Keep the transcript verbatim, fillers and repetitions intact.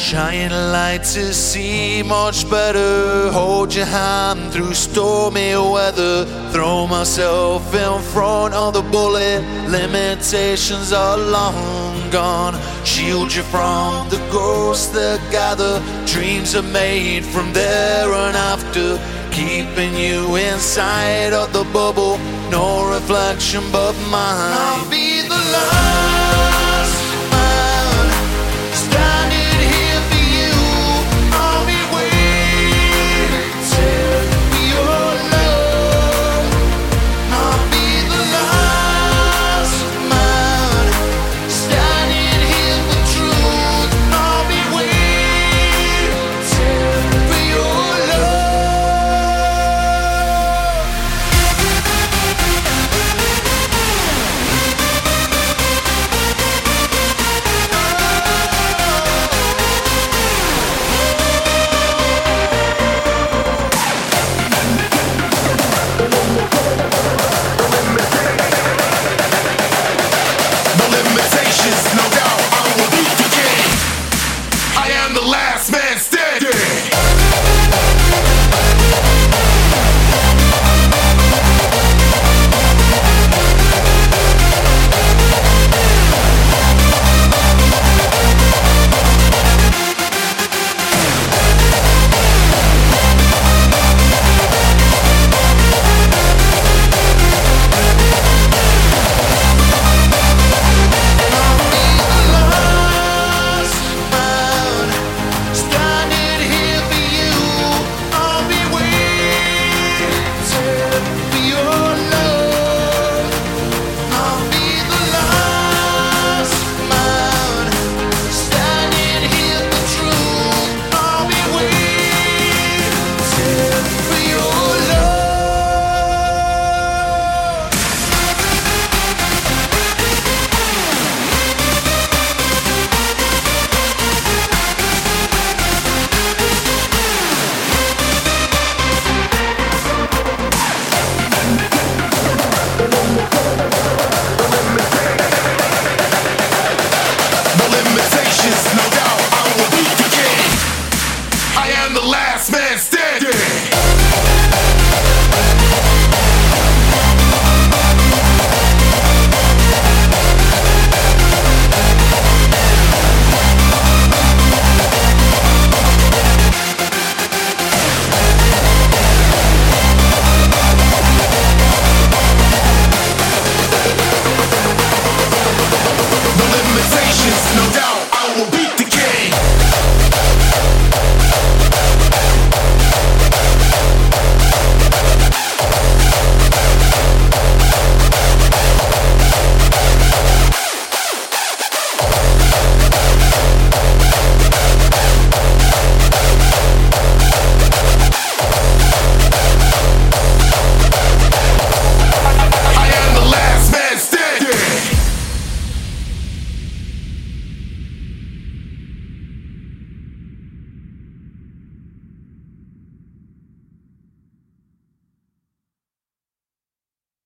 Shine a light to see much better. Hold your hand through stormy weather. Throw myself in front of the bullet. Limitations are long gone. Shield you from the ghosts that gather. Dreams are made from there and after. Keeping you inside of the bubble. No reflection but mine. I'll be